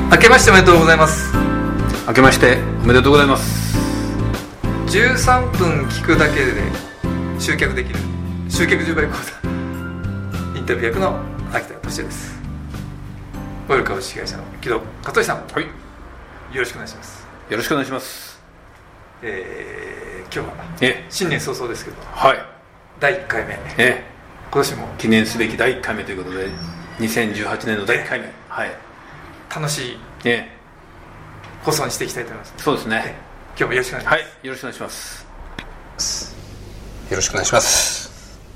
明けましておめでとうございます。 明けましておめでとうございます。 13分聞くだけで集客できる集客10倍講座インタビュー役の秋田俊です。オイル株式会社の木戸香取さん、 はい、 よろしくお願いします。 よろしくお願いします。 今日は新年早々ですけど、 はい、 第1回目、今年も記念すべき第1回目ということで2018年の第1回目、はい、 楽しい放送にしていきたいと思います。 そうですね。 今日もよろしくお願いします。 はい、よろしくお願いします。 よろしくお願いします。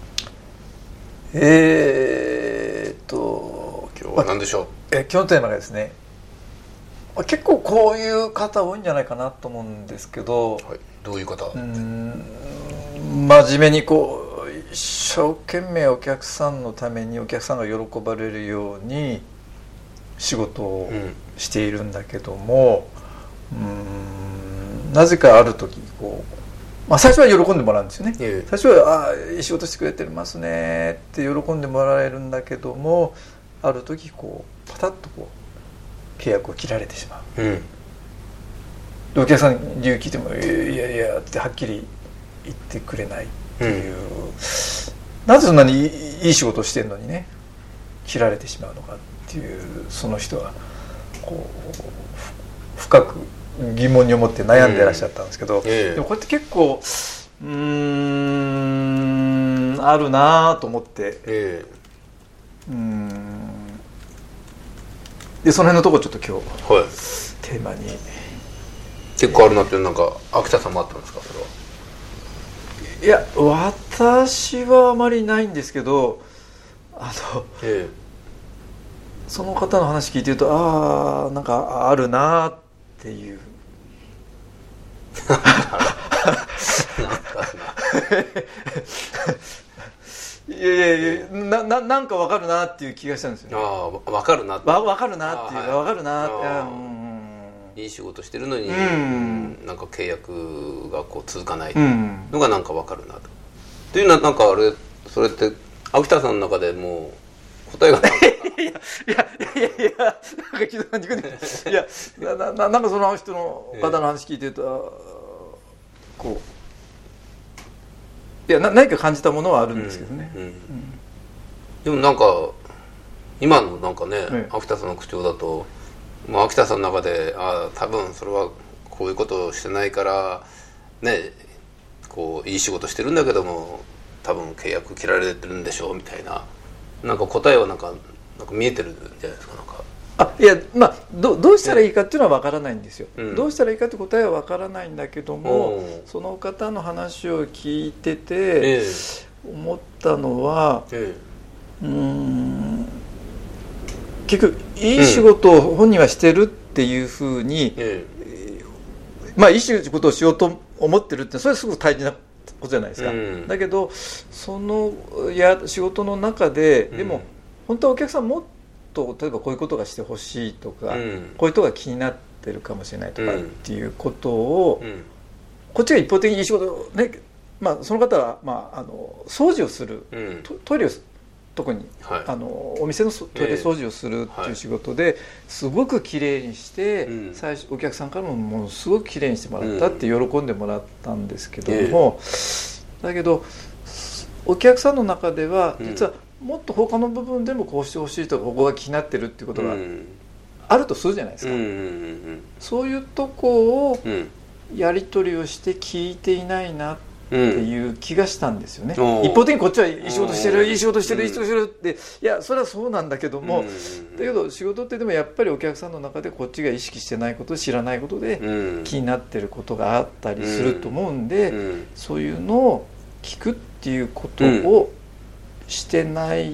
今日は何でしょう。 今日のテーマがですね、結構こういう方多いんじゃないかなと思うんですけど、 はい、どういう方？ 真面目にこう一生懸命お客さんのためにお客さんが喜ばれるように仕事をしているんだけども、なぜかある時こう、最初は喜んでもらうんですよね。最初はいい仕事してくれてますねって喜んでもらえるんだけども、ある時こうパタッとこう契約を切られてしまう、でお客さんに理由聞いても「いやいや」ってはっきり言ってくれないっていう、なぜそんなにいい仕事をしてるのにね切られてしまうのかっていう、その人はこう深く疑問に思って悩んでらっしゃったんですけど、でもこれって結構あるなと思って、でその辺のところちょっと今日、テーマに結構あるなっていう。なんか秋田さんもあったんですか、それは。 いや私はあまりないんですけど、その方の話聞いてるとなんかあるなっていういやなんか分かるなっていう気がしたんですよね。 分かるなって分かるなっていう分かるなって、 いい仕事してるのに、なんか契約がこう続かないのがなんか分かるなと。っていうのはなんかあれ、それって秋田さんの中でもう答えがないいやなんか聞いた感じで、いやなんかその人の方の話聞いてると、こういや何か感じたものはあるんですけどね。 でもなんか今のなんかね、秋田さんの口調だと、秋田さんの中で多分それはこういうことをしてないからね、こういい仕事してるんだけども多分契約切られてるんでしょうみたいな、なんか答えはなんか見えてるんじゃないですか。なんかいやどうしたらいいかっていうのは分からないんですよ、どうしたらいいかって答えは分からないんだけども、その方の話を聞いてて思ったのは、結局いい仕事を本人はしてるっていうふうに、いい仕事をしようと思ってるって、それはすごく大事なことじゃないですか、だけどその仕事の中で、でも本当はお客さんもっと例えばこういうことがしてほしいとか、こういうことが気になってるかもしれないとかっていうことを、こっちが一方的にいい仕事をね、その方は、掃除をする、トイレを特に、お店のトイレ掃除をするっていう仕事ですごくきれいにして、最初お客さんからもものすごくきれいにしてもらったって喜んでもらったんですけども、だけどお客さんの中では実はもっと他の部分でもこうしてほしいとか、ここが気になってるっていうことがあるとするじゃないですか。そういうとこをやり取りをして聞いていないなっていう気がしたんですよね。一方的にこっちはいい仕事してるいい仕事してるいい仕事してるって、いやそれはそうなんだけども、だけど仕事ってでもやっぱりお客さんの中でこっちが意識してないこと、知らないことで気になってることがあったりすると思うんで、そういうのを聞くっていうことをしてない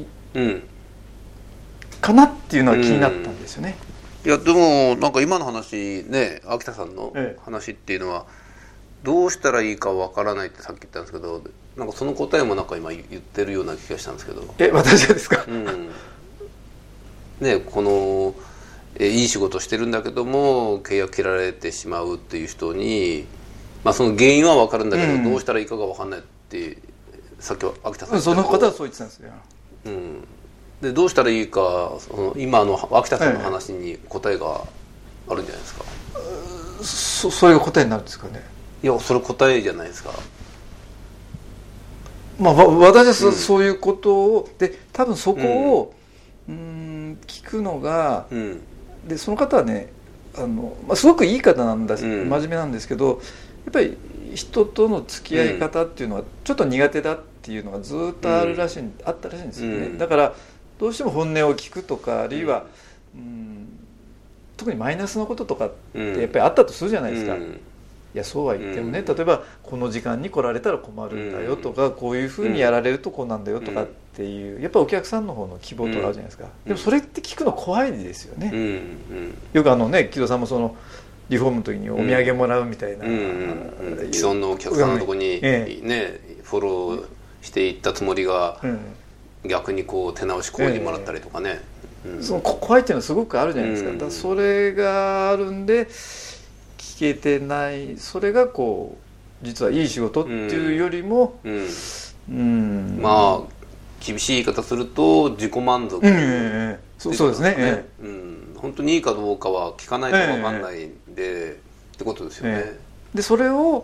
かなっていうのは気になったんですよね。 いやでもなんか今の話ね、秋田さんの話っていうのは、どうしたらいいかわからないってさっき言ったんですけど、なんかその答えもなんか今言ってるような気がしたんですけど。 私ですか？ このいい仕事してるんだけども契約切られてしまうっていう人に、その原因はわかるんだけど、どうしたらいいかがわかんないってさっきは秋田さんその方はそう言ってたんですよ。 でどうしたらいいか、その今の秋田さんの話に答えがあるんじゃないですか。 それが答えになるんですかね。 いやそれ答えじゃないですか。 まあ私はそういうことをで多分そこを、聞くのが、でその方はねすごくいい方なんだし、真面目なんですけど、やっぱり人との付き合い方っていうのはちょっと苦手だっていうのがずっとあったらしいんですよね。だからどうしても本音を聞くとか、あるいは、特にマイナスのこととかってやっぱりあったとするじゃないですか。いやそうは言ってもね、例えばこの時間に来られたら困るんだよとか、こういうふうにやられるとこうなんだよとかっていう、やっぱりお客さんの方の希望とかあるじゃないですか。でもそれって聞くの怖いですよね。よく木戸さんもそのリフォームの時にお土産もらうみたいな、 既存のお客さんのとこにね、フォローしていったつもりが、逆にこう手直し工事もらったりとかね、 その怖いっていうのはすごくあるじゃないですか。だからそれがあるんで聞けてない、それがこう実はいい仕事っていうよりも、 まあ厳しい言い方すると自己満足、 そうですね、 本当にいいかどうかは聞かないと分かんないんで、ってことですよね。 でそれを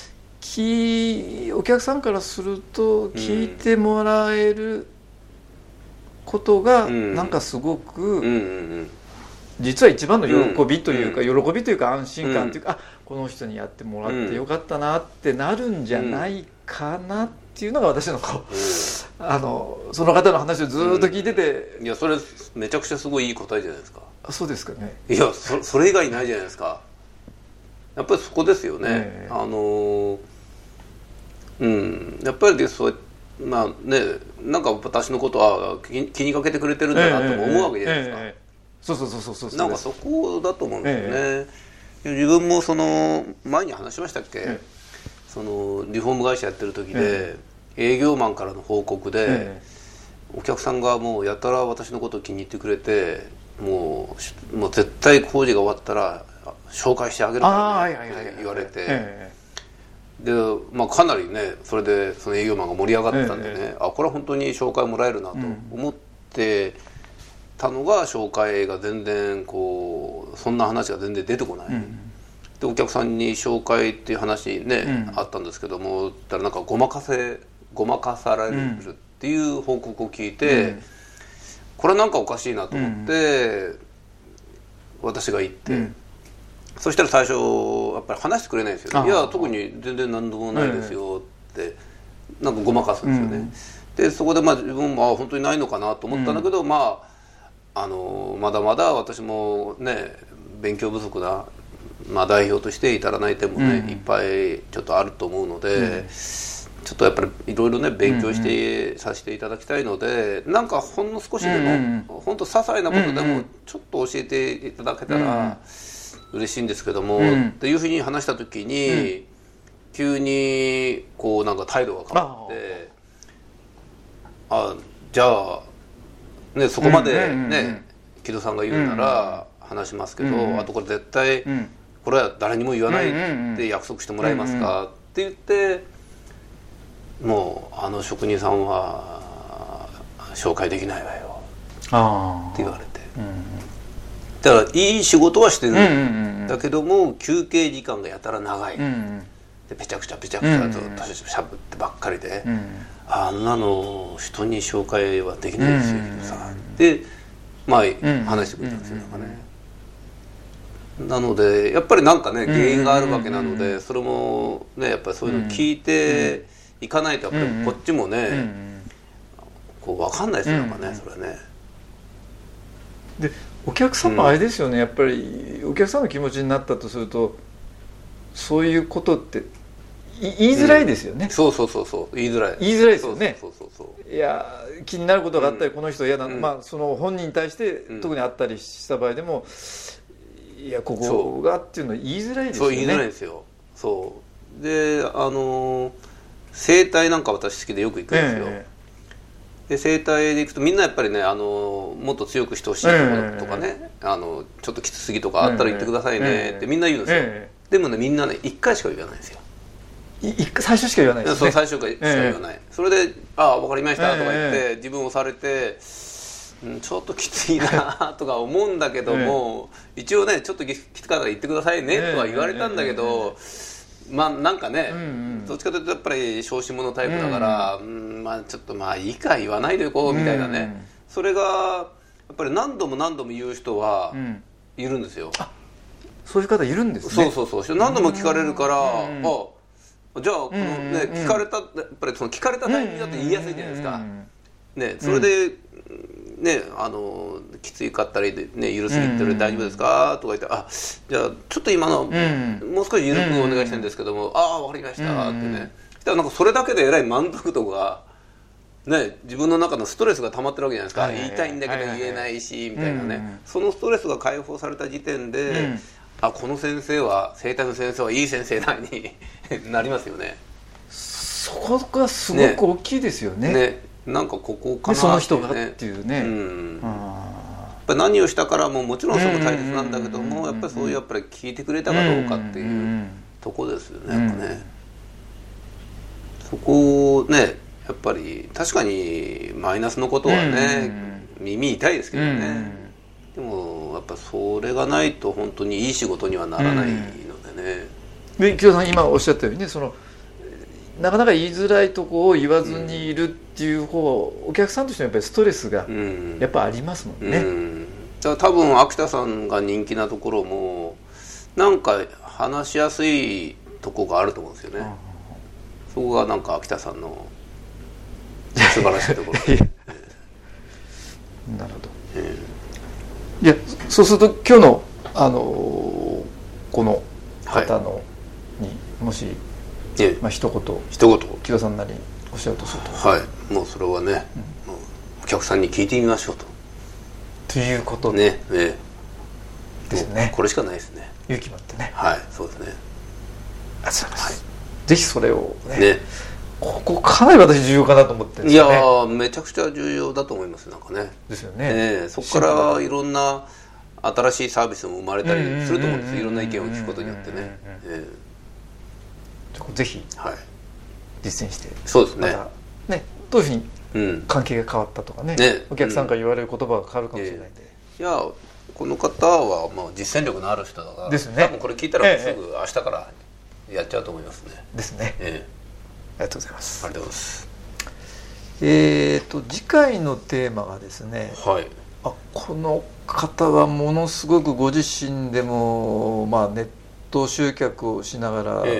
お客さんからすると聞いてもらえることがなんかすごく実は一番の喜びというか、喜びというか安心感というか、この人にやってもらってよかったなってなるんじゃないかなっていうのが私のその方の話をずっと聞いてて、 いやそれめちゃくちゃすごいいい答えじゃないですか。 そうですかね。 いやそれ以外ないじゃないですか。やっぱりそこですよね。やっぱりそうまあね、なんか私のことは気にかけてくれてるんだなと思うわけじゃないですか。 そうなんかそこだと思うんですよね。自分もその前に話しましたっけ、そのリフォーム会社やってる時で、営業マンからの報告で、お客さんがもうやたら私のことを気に入ってくれて、もう絶対工事が終わったら紹介してあげるからねって言われて、でまあかなりねそれでその営業マンが盛り上がってたんでね、これは本当に紹介もらえるなと思ってたのが、紹介が全然こうそんな話が全然出てこない。でお客さんに紹介っていう話ね、あったんですけども、たらなんかごまかされるっていう報告を聞いて、これはなんかおかしいなと思って、私が行って、そしたら最初やっぱり話してくれないんですよ。いや特に全然何でもないですよってなんかごまかすんですよね。でそこでまあ自分も本当にないのかなと思ったんだけど、まだまだ私もね勉強不足な、代表として至らない点もね、いっぱいちょっとあると思うので、ちょっとやっぱりいろいろね勉強してさせていただきたいので、なんかほんの少しでも、ほんと些細なことでもちょっと教えていただけたら嬉しいんですけども、っていうふうに話した時に、急にこうなんか態度が変わって、じゃあねそこまでね木戸さんが言うなら話しますけど、あとこれ絶対これは誰にも言わないって約束してもらえますかって言って、もう職人さんは紹介できないわよって言われて、だからいい仕事はしてるんだけども、休憩時間がやたら長い、でぺちゃくちゃずっとしゃぶってばっかりで、あんなの人に紹介はできないですよ木戸さんで話してくれたんですよ。なのでやっぱりなんかね原因があるわけなので、それもねやっぱりそういうの聞いていかないとやっぱりこっちもねこう分かんないですよ、なんかねそれね。 でお客さんもあれですよね、やっぱりお客さんの気持ちになったとするとそういうことって言いづらいですよね。 そう言いづらいですよね。いや気になることがあったり、この人嫌な、その本人に対して特にあったりした場合でも、いやここがっていうのは言いづらいですよね。 そう言いづらいですよ。そうで整体なんか私好きでよく行くんですよ。で整体で行くとみんなやっぱりねもっと強くしてほしいところとかね、ちょっときつすぎとかあったら言ってくださいねってみんな言うんですよ。でもねみんなね1回しか言わないんですよ。 最初しか言わないですね。 そう最初しか言わない。それで「分かりました」とか言って自分をされてちょっときついなとか思うんだけども、一応ねちょっときつかったら言ってくださいねとは言われたんだけど、まあなんかね、どっちかというとやっぱり小心者タイプだから、まあちょっとまあいいか言わないでいこうみたいなね、それがやっぱり何度も何度も言う人はいるんですよ。 そういう方いるんですね。 そう何度も聞かれるから、じゃあこのね聞かれた、やっぱりその聞かれたタイミングだと言いやすいじゃないですか。ね、それでね、きついかったりで、ね、緩すぎてる大丈夫ですかとか言って、じゃあちょっと今の、もう少し緩くお願いしたいんですけども、分かりましたってね、したらなんかそれだけでえらい満足度が、ね、自分の中のストレスが溜まってるわけじゃないですか、言いたいんだけど言えないしみたいなね、そのストレスが解放された時点で、この先生は整体の先生はいい先生だになりますよね。 そこがすごく大きいですよね。 なんかここかな、 その人がっていうね、 やっぱ何をしたからもちろんそこ大切なんだけども、やっぱりそういうやっぱり聞いてくれたかどうかっていうとこですよね。やっぱね、そこをねやっぱり確かにマイナスのことはね、耳痛いですけどね、でもやっぱそれがないと本当にいい仕事にはならないのでね。 で木戸さん今おっしゃったようにね、なかなか言いづらいとこを言わずにいるっていう方、お客さんとしてもやっぱりストレスがやっぱありますもんね。 だから多分秋田さんが人気なところもなんか話しやすいとこがあると思うんですよね。そこがなんか秋田さんの素晴らしいところなるほど。いや、そうすると今日のこの方のにもし一言木戸さんなりおっしゃるとすると、 もうそれはね、もうお客さんに聞いてみましょうということね、 ですね。 これしかないですね。 勇気持ってね。 そうですね。 ぜひそれをね、ここかなり私重要かなと思ってるんですよね。 いやめちゃくちゃ重要だと思います。なんかね。 ですよね。 そこからいろんな新しいサービスも生まれたりすると思うんです。いろんな意見を聞くことによってね。 ぜひ実践して、 そうですね。 どういうふうに関係が変わったとかね、お客さんから言われる言葉が変わるかもしれないんで。 いやこの方はまあ実践力のある人だから、 ですね。 多分これ聞いたらすぐ明日からやっちゃうと思いますね。 ですね。ありがとうございます。 ありがとうございます。 次回のテーマがですね、この方はものすごくご自身でもネット集客をしながら、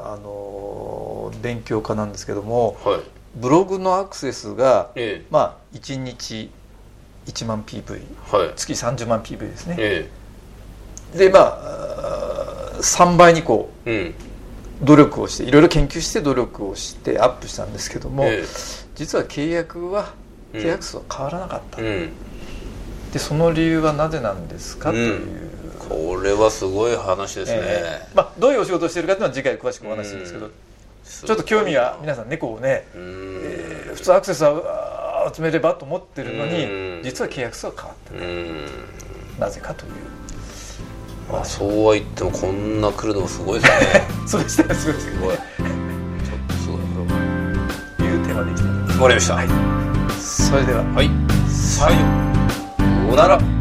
勉強家なんですけども、ブログのアクセスが、1日1万 PV、月30万 PV ですね。で3倍に努力をして、いろいろ研究して努力をしてアップしたんですけども、実は契約数は変わらなかった、でその理由はなぜなんですかという、 これはすごい話ですね。 どういうお仕事をしているかというのは次回詳しくお話しするんですけど、ちょっと興味が皆さん猫をね、普通アクセスは集めればと思ってるのに、実は契約数は変わってない、なぜかという。 そうは言ってもこんな来るのもすごいですね。 そうですね、すごいですけどね。ちょっとすごい。 いうテーマでいきたいと思います。 わかりました。 それでは、 さようなら。